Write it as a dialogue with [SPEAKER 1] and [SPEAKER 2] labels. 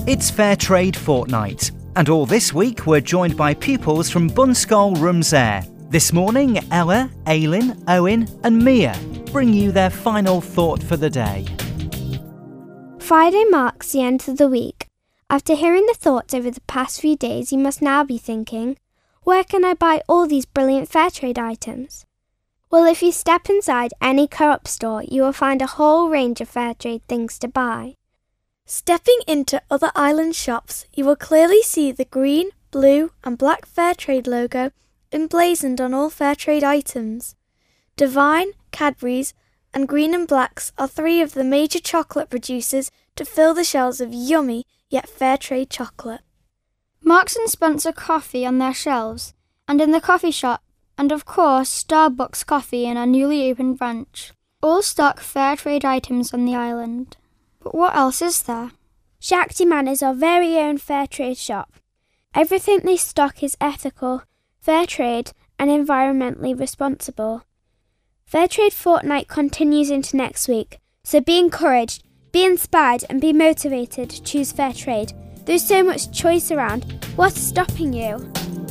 [SPEAKER 1] It's Fair Trade Fortnight, and all this week we're joined by pupils from Bunscoil Rumsair. This morning, Ella, Aileen, Owen and Mia bring you their final thought for the day.
[SPEAKER 2] Friday marks the end of the week. After hearing the thoughts over the past few days, you must now be thinking, where can I buy all these brilliant fair trade items? Well, if you step inside any co-op store, you will find a whole range of fair trade things to buy.
[SPEAKER 3] Stepping into other island shops, you will clearly see the green, blue and black fair trade logo emblazoned on all fair trade items. Divine, Cadbury's and Green and Blacks are three of the major chocolate producers to fill the shelves of yummy yet fair trade chocolate.
[SPEAKER 4] Marks and Spencer coffee on their shelves, and in the coffee shop, and of course Starbucks coffee in our newly opened branch. All stock fair trade items on the island. But what else is there?
[SPEAKER 2] Shakti Man is our very own fair trade shop. Everything they stock is ethical, fair trade and environmentally responsible. Fair Trade Fortnight continues into next week, so be encouraged, be inspired and be motivated to choose fair trade. There's so much choice around. What's stopping you?